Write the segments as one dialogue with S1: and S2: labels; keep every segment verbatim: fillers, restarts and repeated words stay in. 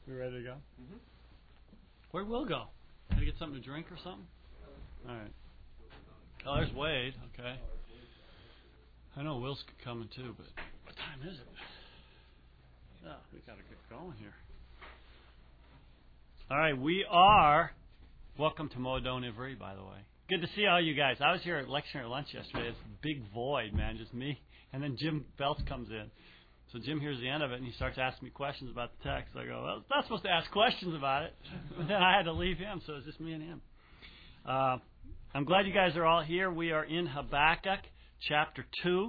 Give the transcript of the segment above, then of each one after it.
S1: We ready to go?
S2: Mm-hmm.
S1: Where'd Will go? Had to get something to drink or something? All right. Oh, there's Wade. Okay. I know Will's coming too, but what time is it? Oh, we got to get going here. All right, we are. Welcome to Modon Ivry, by the way. Good to see all you guys. I was here at lecture at lunch yesterday. It's a big void, man, just me. And then Jim Belts comes in. So Jim hears the end of it, and he starts asking me questions about the text. I go, well, it's not supposed to ask questions about it. But then I had to leave him, so it's just me and him. Uh, I'm glad you guys are all here. We are in Habakkuk, chapter two.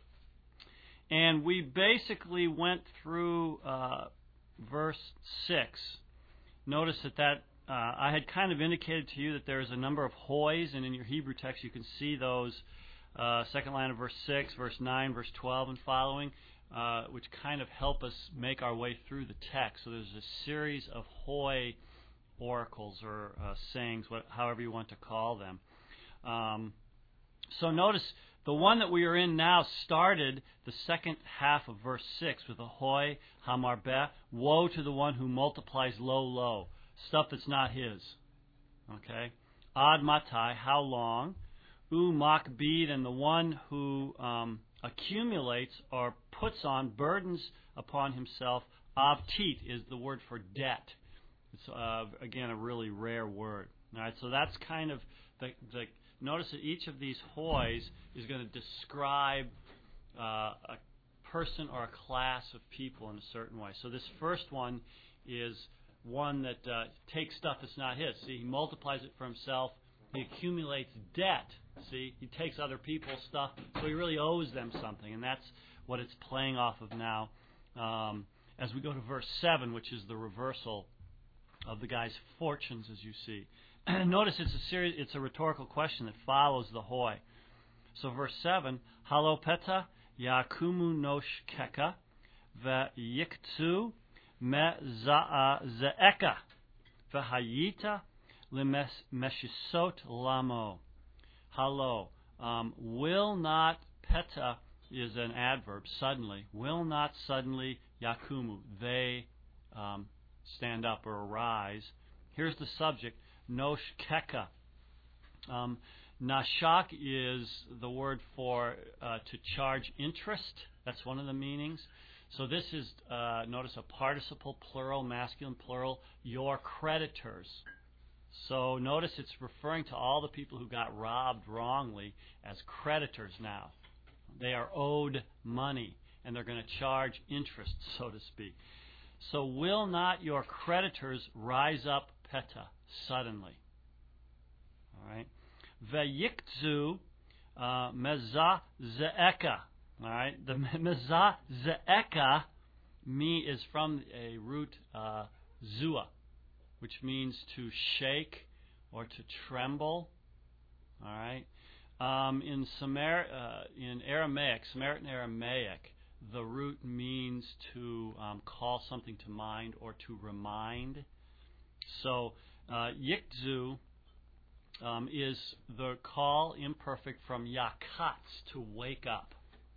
S1: And we basically went through uh, verse six. Notice that, that uh, I had kind of indicated to you that there's a number of hoys, and in your Hebrew text you can see those. Uh, second line of verse six, verse nine, verse twelve, and following. Uh, which kind of help us make our way through the text. So there's a series of hoy oracles or uh, sayings, what, however you want to call them. Um, so notice the one that we are in now started the second half of verse six with a hoy hamarbeh, woe to the one who multiplies low, low, stuff that's not his. Okay? Ad matai, how long? U makbid, and the one who um, accumulates or puts on burdens upon himself. Avtit is the word for debt. It's uh, again a really rare word. All right, so that's kind of the, the notice that each of these hoys is going to describe uh, a person or a class of people in a certain way. So this first one is one that uh, takes stuff that's not his. See, he multiplies it for himself. He accumulates debt. See, he takes other people's stuff, so he really owes them something, and that's what it's playing off of now. Um, as we go to verse seven, which is the reversal of the guy's fortunes, as you see. Notice it's a series, it's a rhetorical question that follows the hoy. So verse seven, halopeta yakumu nosh keka ve'yiktsu me za'a ze'eka ve'hayita lemeshisot lamo. Halo. Um, will not, peta is an adverb, suddenly. Will not suddenly, yakumu, they um, stand up or arise. Here's the subject, nosh keka. Um, nashak is the word for uh, to charge interest. That's one of the meanings. So this is, uh, notice a participle, plural, masculine, plural, your creditors. So notice it's referring to all the people who got robbed wrongly as creditors now. They are owed money, and they're going to charge interest, so to speak. So will not your creditors rise up, peta, suddenly? All right. Veyiktzu uh, meza ze'eka. All right. The meza ze'eka, me is from a root uh, zua, which means to shake or to tremble. All right. Um, in Samar, uh, in Aramaic, Samaritan Aramaic, the root means to um, call something to mind or to remind. So uh, yiktzu um, is the call imperfect from yakatz, to wake up.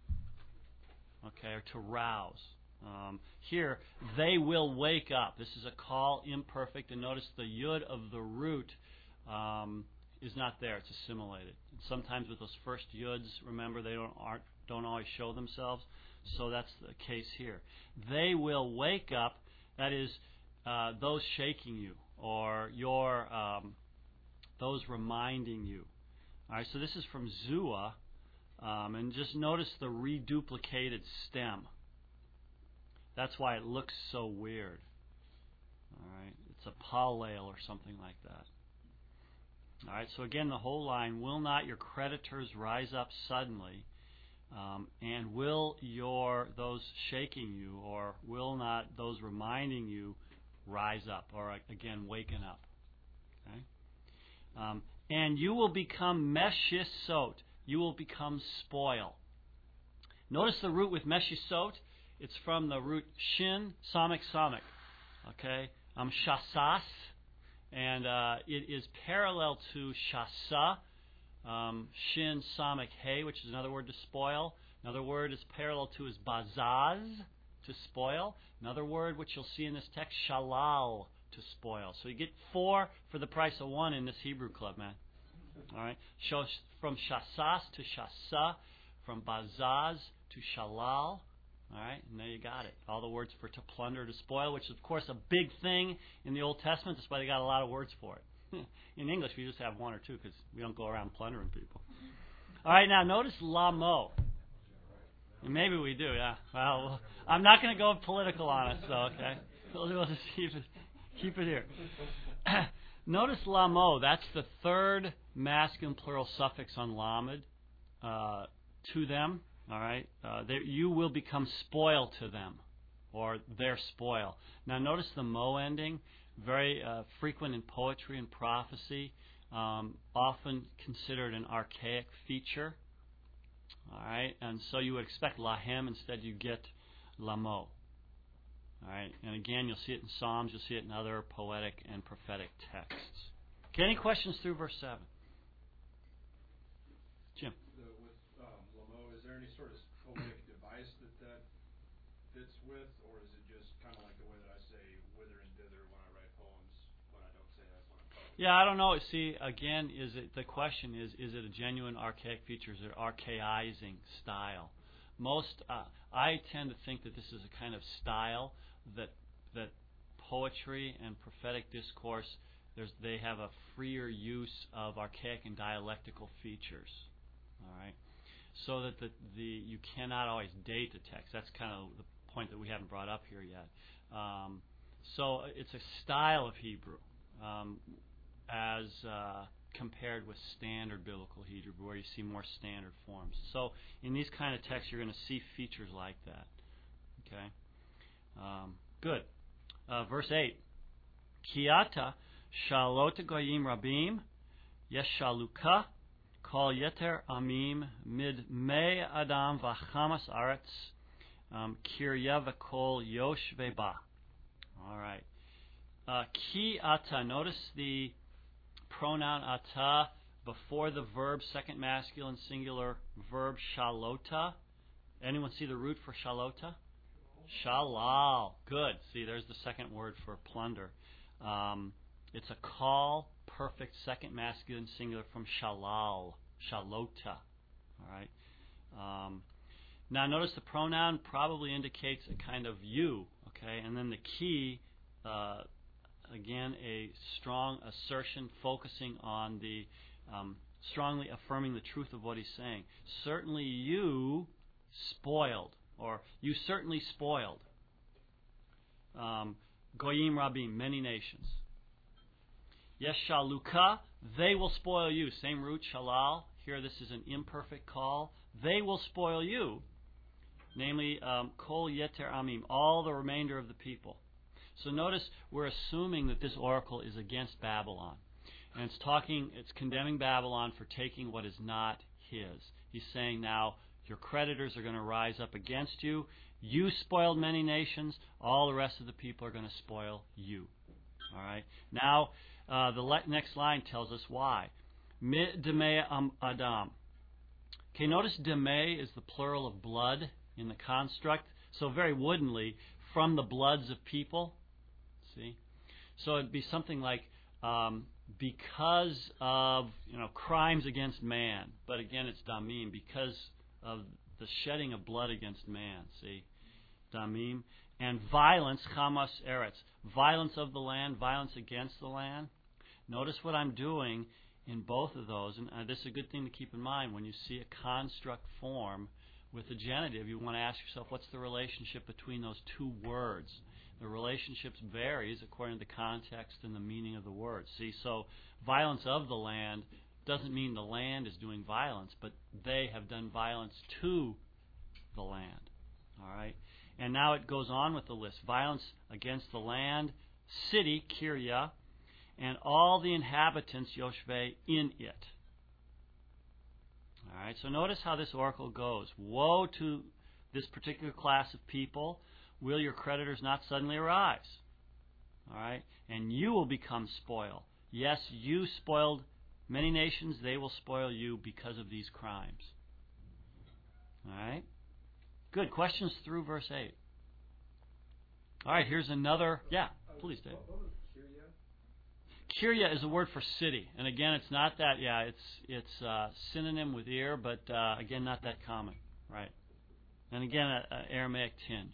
S1: Okay, or to rouse. Um, here, they will wake up. This is a call imperfect, and notice the yud of the root um, is not there. It's assimilated. Sometimes with those first yuds, remember, they don't aren't, don't always show themselves. So that's the case here. They will wake up. That is, uh, those shaking you, or your um, those reminding you. All right. So this is from Zua, um, and just notice the reduplicated stem. That's why it looks so weird. All right, it's a pallel or something like that. All right, so again, the whole line, will not your creditors rise up suddenly, um, and will your, those shaking you, or will not those reminding you rise up, or again, waken up. Okay? Um, and you will become meshisot, you will become spoil. Notice the root with meshisot. It's from the root shin, samik, samik. Okay? Um, shasas. And uh, it is parallel to shasa, um, shin, samik, hey, which is another word to spoil. Another word is parallel to is bazaz, to to spoil. Another word which you'll see in this text, shalal, to spoil. So you get four for the price of one in this Hebrew club, man. All right. So from shasas to shasa, from bazaz to shalal. All right, and there you got it. All the words for to plunder, to spoil, which is, of course, a big thing in the Old Testament. That's why they got a lot of words for it. In English, we just have one or two because we don't go around plundering people. All right, now notice lamo. And maybe we do, yeah. Well, I'm not going to go political on it, so, okay. We'll, we'll just keep it, keep it here. Notice lamo. That's the third masculine plural suffix on lamed, uh, to them. All right, uh, they, you will become spoil to them, or their spoil. Now, notice the mo ending, very uh, frequent in poetry and prophecy, um, often considered an archaic feature. All right, and so you would expect lahem, instead you get lamo. All right, and again, you'll see it in Psalms, you'll see it in other poetic and prophetic texts. Okay, any questions through verse seven? Jim.
S2: Is there any sort of poetic device that that fits with, or is it just kind of like the way that I say whither and thither when I write poems, when I don't say that when I'm poetry?
S1: Yeah, I don't know. See, again, is it the question is, is it a genuine archaic feature? Is it archaizing style? Most, uh, I tend to think that this is a kind of style that that poetry and prophetic discourse, there's they have a freer use of archaic and dialectical features. All right. So that the, the you cannot always date the text. That's kind of the point that we haven't brought up here yet. Um, so it's a style of Hebrew um, as uh, compared with standard biblical Hebrew, where you see more standard forms. So in these kind of texts, you're going to see features like that. Okay, um, good. Uh, verse eight: Kiata shalot goyim rabim yeshaluka. Kol yeter amim mid me adam vachamas aretz kirya v'kol yoshve ba. All right. Uh, ki ata. Notice the pronoun ata before the verb, second masculine singular verb shalota. Anyone see the root for shalota? Shalal. Good. See, there's the second word for plunder. Um, it's a call. Perfect second masculine singular from shalal, shalota. All right. Um, now notice the pronoun probably indicates a kind of you. Okay, and then the key, uh, again, a strong assertion focusing on the um, strongly affirming the truth of what he's saying. Certainly you spoiled, or you certainly spoiled. Um, Goyim Rabim, many nations. Yes, shaluka, they will spoil you. Same root, shalal. Here this is an imperfect call. They will spoil you. Namely, um, kol yeter amim, all the remainder of the people. So notice we're assuming that this oracle is against Babylon. And it's talking, it's condemning Babylon for taking what is not his. He's saying now, your creditors are going to rise up against you. You spoiled many nations. All the rest of the people are going to spoil you. All right. Now, Uh, the le- next line tells us why. Mi demei adam. Okay, notice demei is the plural of blood in the construct. So very woodenly, from the bloods of people. See? So it'd be something like um, because of you know crimes against man. But again, it's damim, because of the shedding of blood against man. See? Damim. And violence, chamas eretz. Violence of the land, violence against the land. Notice what I'm doing in both of those, and uh, this is a good thing to keep in mind when you see a construct form with a genitive. You want to ask yourself, what's the relationship between those two words? The relationship varies according to the context and the meaning of the word. See, so violence of the land doesn't mean the land is doing violence, but they have done violence to the land. All right? And now it goes on with the list. Violence against the land, city, Kirya, and all the inhabitants, Yoshve, in it. All right, so notice how this oracle goes. Woe to this particular class of people. Will your creditors not suddenly arise? All right, and you will become spoil. Yes, you spoiled many nations. They will spoil you because of these crimes. All right, good. Questions through verse eight? All right, here's another. Yeah, please, Dave. Kirya is a word for city, and again, it's not that. Yeah, it's it's uh, synonym with ear, but uh, again, not that common, right? And again, an Aramaic tinge.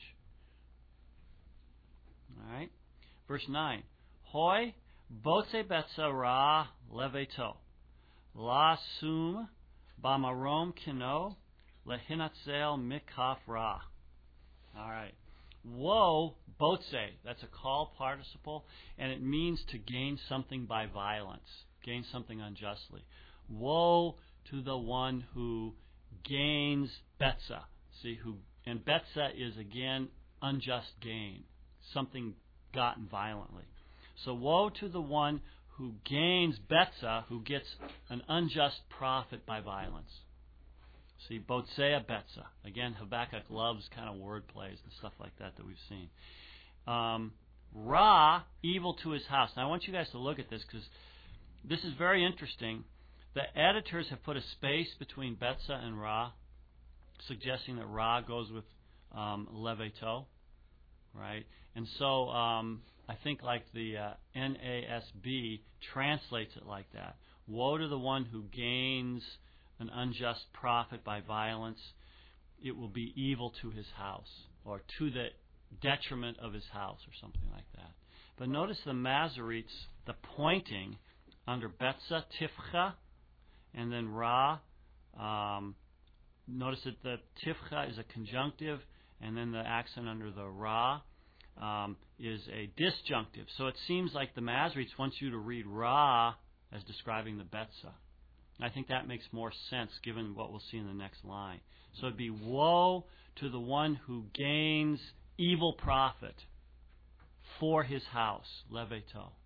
S1: All right, verse nine. Hoi botse betza ra leveto la sum bamarom kino lehinatzel mikaf ra. All right. Woe, botse, that's a call participle, and it means to gain something by violence, gain something unjustly. Woe to the one who gains betza. See, who and betza is again unjust gain, something gotten violently. So woe to the one who gains betza, who gets an unjust profit by violence. See, botsea betza. Again, Habakkuk loves kind of word plays and stuff like that that we've seen. Um, Ra, evil to his house. Now, I want you guys to look at this because this is very interesting. The editors have put a space between betza and Ra, suggesting that Ra goes with um, leveto, right? And so um, I think like the uh, N A S B translates it like that. Woe to the one who gains an unjust profit by violence. It will be evil to his house, or to the detriment of his house, or something like that. But notice the Masoretes, the pointing under betza, tifcha, and then ra. Um, notice that the tifcha is a conjunctive, and then the accent under the ra um, is a disjunctive. So it seems like the Masoretes wants you to read ra as describing the betza. I think that makes more sense given what we'll see in the next line. So it'd be woe to the one who gains evil profit for his house, leveto. All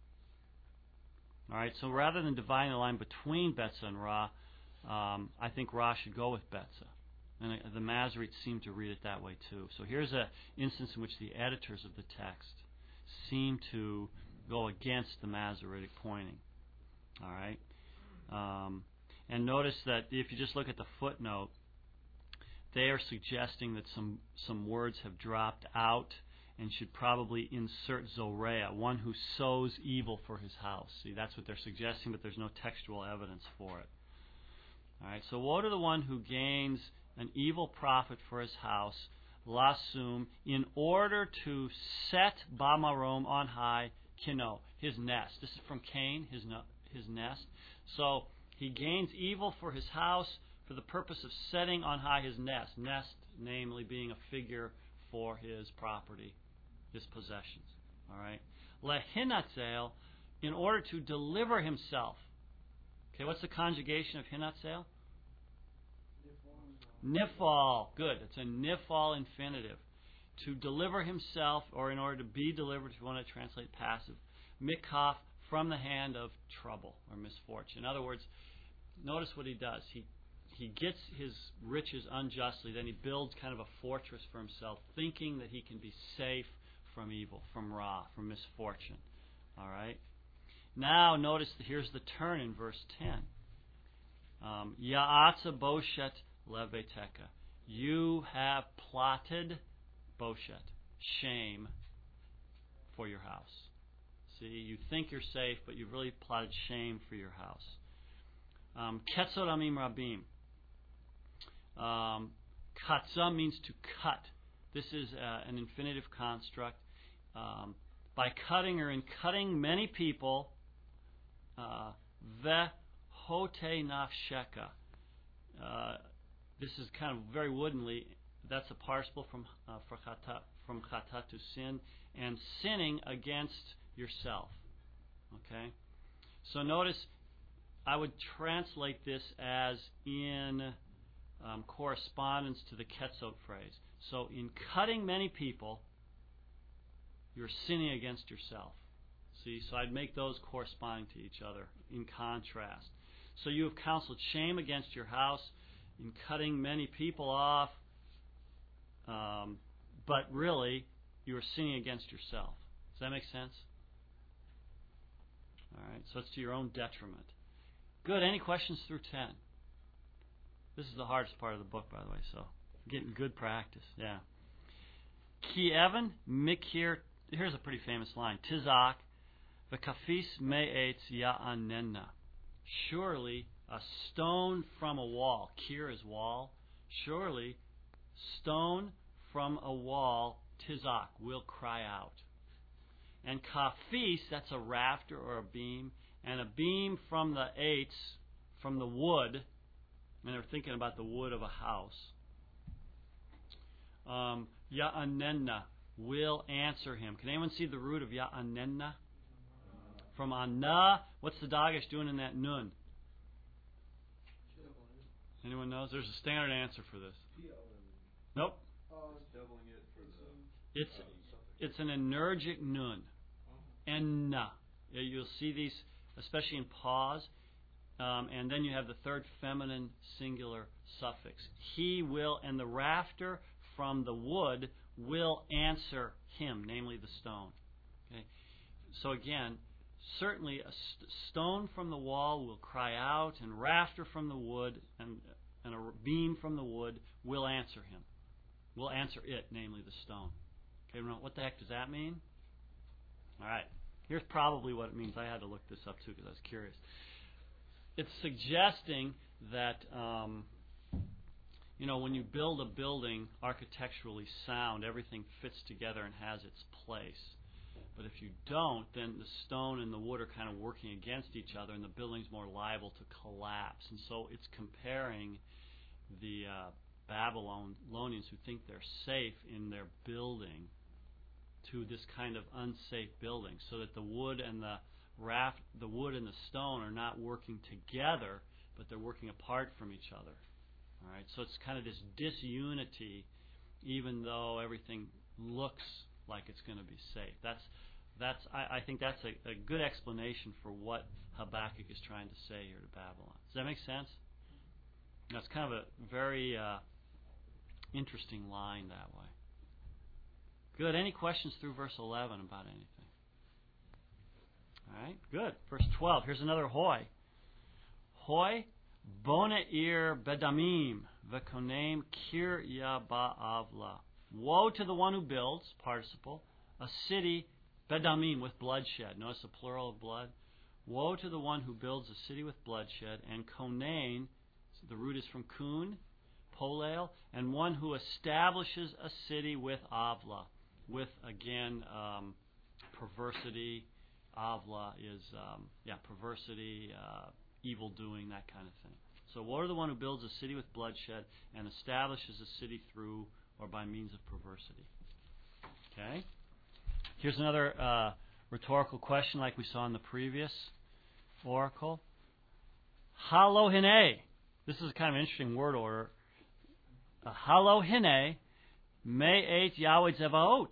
S1: right, so rather than dividing the line between betza and ra, um, I think ra should go with betza. And the Masoretes seem to read it that way too. So here's an instance in which the editors of the text seem to go against the Masoretic pointing. All right. Um, And notice that if you just look at the footnote, they are suggesting that some, some words have dropped out and should probably insert zorea, one who sows evil for his house. See, that's what they're suggesting, but there's no textual evidence for it. All right, so woe to the one who gains an evil profit for his house, lasum, in order to set bamarom on high, kino, his nest. This is from Cain, his, no, his nest. So he gains evil for his house for the purpose of setting on high his nest. Nest, namely, being a figure for his property, his possessions. All right. Lehinatzel, in order to deliver himself. Okay, what's the conjugation of hinatzel? Nifal. Good. It's a nifal infinitive. To deliver himself, or in order to be delivered, if you want to translate passive. Mikaf, from the hand of trouble or misfortune. In other words, notice what he does. He he gets his riches unjustly, then he builds kind of a fortress for himself, thinking that he can be safe from evil, from ra, from misfortune. All right? Now, notice, here's the turn in verse ten. Um, Ya'atza boshet leveteka. You have plotted boshet, shame, for your house. See, you think you're safe, but you've really plotted shame for your house. Um, Ketzot amim rabim. Um, Katza means to cut. This is uh, an infinitive construct. Um, by cutting or in cutting many people, ve hote nafsheka. Uh, this is kind of very woodenly. That's a participle from uh, from chata to sin, and sinning against yourself. Okay? So notice, I would translate this as in um, correspondence to the Ketzot phrase. So in cutting many people, you're sinning against yourself. See, so I'd make those corresponding to each other in contrast. So you have counseled shame against your house in cutting many people off, um, but really, you are sinning against yourself. Does that make sense? All right, so it's to your own detriment. Good. Any questions through ten? This is the hardest part of the book, by the way, so getting good practice. Yeah. Ki Evan Mikir here's a pretty famous line. Tizak, v'kafis me'etz ya'anenna. Surely a stone from a wall. Kir is wall. Surely stone from a wall, tizak, will cry out. And kafis, that's a rafter or a beam. And a beam from the eitz, from the wood. And they're thinking about the wood of a house. Um, Ya'anenna will answer him. Can anyone see the root of Ya'anenna? From Anna, what's the Dagesh doing in that nun? Anyone knows? There's a standard answer for this. Nope. It's it's an energic nun. Enna. You'll see these, especially in pause. Um, and then you have the third feminine singular suffix. He will, and the rafter from the wood will answer him, namely the stone. Okay. So again, certainly a st- stone from the wall will cry out, and rafter from the wood, and, and a beam from the wood will answer him. Will answer it, namely the stone. Okay, what the heck does that mean? All right. Here's probably what it means. I had to look this up too because I was curious. It's suggesting that um, you know, when you build a building architecturally sound, everything fits together and has its place. But if you don't, then the stone and the wood are kind of working against each other, and the building's more liable to collapse. And so it's comparing the uh, Babylonians who think they're safe in their building to this kind of unsafe building, so that the wood and the raft, the wood and the stone are not working together, but they're working apart from each other. All right, so it's kind of this disunity, even though everything looks like it's going to be safe. That's that's I, I think that's a, a good explanation for what Habakkuk is trying to say here to Babylon. Does that make sense? That's kind of a very uh, interesting line that way. Good. Any questions through verse eleven about anything? All right, good. Verse twelve. Here's another hoy. Hoy, boneir bedamim, v'konem kirya ba'avla. Woe to the one who builds, participle, a city, bedamim, with bloodshed. Notice the plural of blood. Woe to the one who builds a city with bloodshed, and konain, the root is from kun, polel, and one who establishes a city with avla, with, again, um, perversity. Avla is, um, yeah, perversity, uh, evil doing, that kind of thing. So woe to the one who builds a city with bloodshed and establishes a city through or by means of perversity. Okay? Here's another uh, rhetorical question like we saw in the previous oracle. Halohine. This is kind of an interesting word order. Uh, Halohine me'et Yahweh Zevaot.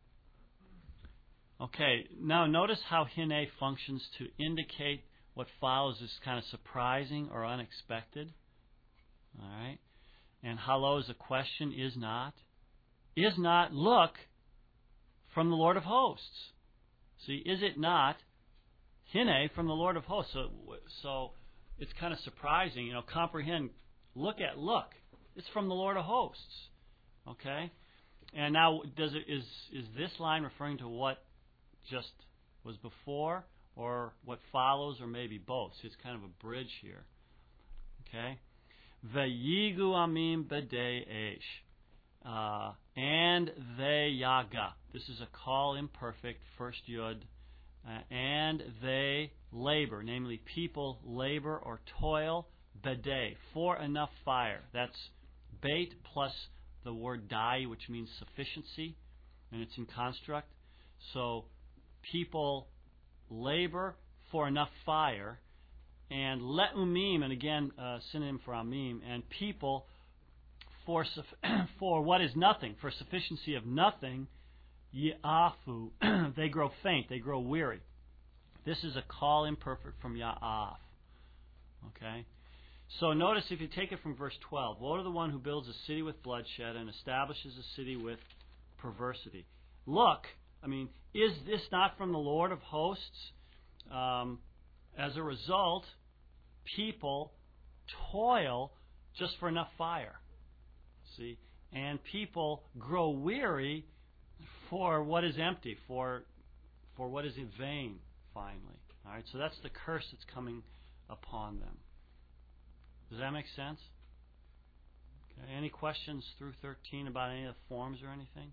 S1: Okay, now notice how hine functions to indicate what follows is kind of surprising or unexpected. All right? And halo is a question, is not. Is not, look, from the Lord of hosts. See, is it not hine from the Lord of hosts? So, so it's kind of surprising, you know, comprehend, look at, look. It's from the Lord of hosts. Okay? And now, does it, is, is this line referring to what just was before, or what follows, or maybe both? So it's kind of a bridge here. Okay? Veyigu amim b'dei esh. Uh, and they yaga. This is a call imperfect, first yud. Uh, and they labor, namely people labor or toil, b'dei, for enough fire. That's bait plus the word dai, which means sufficiency, and it's in construct. So people labor for enough fire, and le'umim, and again, uh, synonym for amim, and people for for what is nothing, for sufficiency of nothing, ya'afu, they grow faint, they grow weary. This is a call imperfect from ya'af. Okay? So notice if you take it from verse twelve, woe to the one who builds a city with bloodshed and establishes a city with perversity. Look, I mean, is this not from the Lord of hosts? Um, as a result, people toil just for enough fire. See? And people grow weary for what is empty, for for what is in vain, finally. All right, so that's the curse that's coming upon them. Does that make sense? Okay, any questions through thirteen about any of the forms or anything?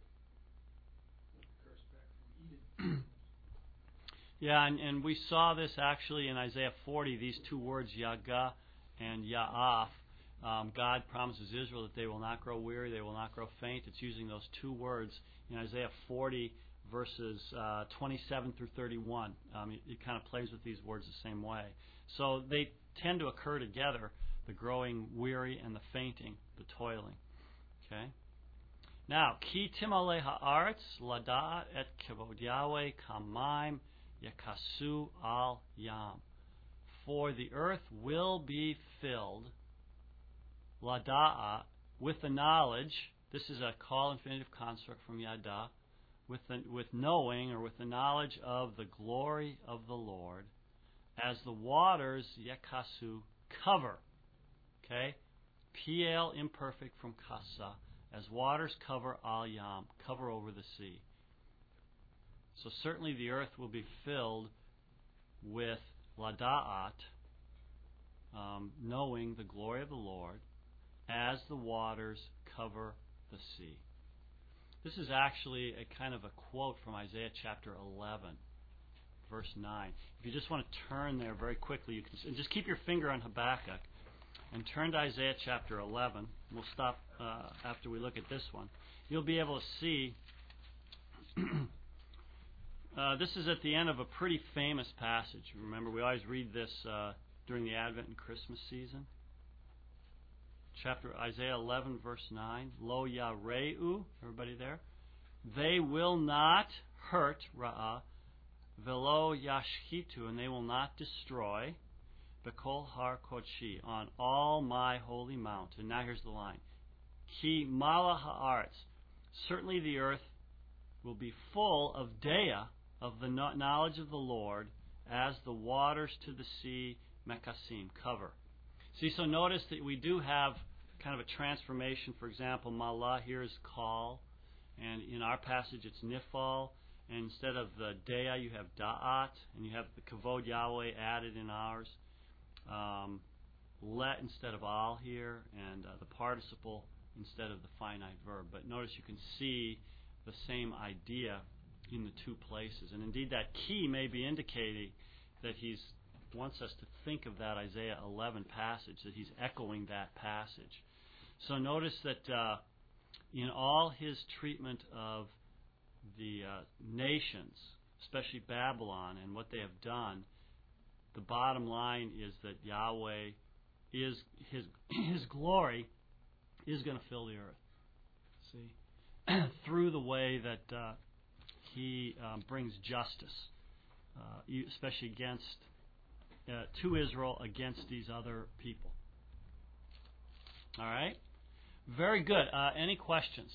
S2: Curse back from Eden.
S1: Yeah, and, and we saw this actually in Isaiah forty, these two words, Yaga and Ya'af. Um, God promises Israel that they will not grow weary, they will not grow faint. It's using those two words in Isaiah forty, verses uh, twenty-seven through thirty-one. Um, it, it kind of plays with these words the same way. So they tend to occur together, the growing weary and the fainting, the toiling. Okay? Now, Ki timale ha'aretz lada et kevod Yahweh kamaim yakasu al yam. For the earth will be filled, lada'a, with the knowledge. This is a call infinitive construct from yada, with the, with knowing or with the knowledge of the glory of the Lord, as the waters yakasu cover. Okay, Piel imperfect from kasa, as waters cover al yam, cover over the sea. So certainly the earth will be filled with lada'at, um, knowing the glory of the Lord, as the waters cover the sea. This is actually a kind of a quote from Isaiah chapter eleven, verse nine. If you just want to turn there very quickly, you can and just keep your finger on Habakkuk and turn to Isaiah chapter eleven. We'll stop uh, after we look at this one. You'll be able to see uh, this is at the end of a pretty famous passage. Remember, we always read this uh, during the Advent and Christmas season. Chapter Isaiah eleven, verse nine. Lo yareu, everybody there? They will not hurt, ra'ah, velo yashchitu, and they will not destroy, bekol har kodshi, on all my holy mountain. Now here's the line. Ki mala ha'aretz, certainly the earth will be full of dea, of the knowledge of the Lord, as the waters to the sea, mekasim, cover. See, so notice that we do have kind of a transformation. For example, Malah here is call, and in our passage it's nifal, and instead of the dea you have da'at, and you have the kavod Yahweh added in ours. Um, let instead of al here, and uh, the participle instead of the finite verb. But notice you can see the same idea in the two places. And indeed that key may be indicating that he's wants us to think of that Isaiah eleven passage, that he's echoing that passage. So notice that uh, in all his treatment of the uh, nations, especially Babylon and what they have done, the bottom line is that Yahweh is his his glory is going to fill the earth. See, through the way that uh, he um, brings justice, uh, especially against uh, to Israel against these other people. All right, very good. Uh, any questions?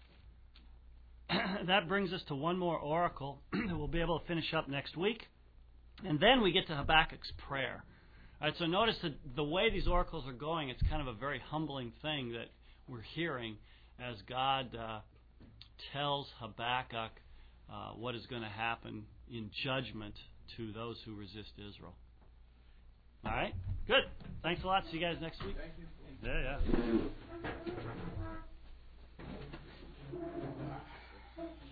S1: That brings us to one more oracle that we'll be able to finish up next week. And then we get to Habakkuk's prayer. All right, so notice that the way these oracles are going, it's kind of a very humbling thing that we're hearing as God uh, tells Habakkuk uh, what is going to happen in judgment to those who resist Israel. All right, good. Thanks a lot. See you guys next week.
S2: Thank you.
S1: Yeah, yeah.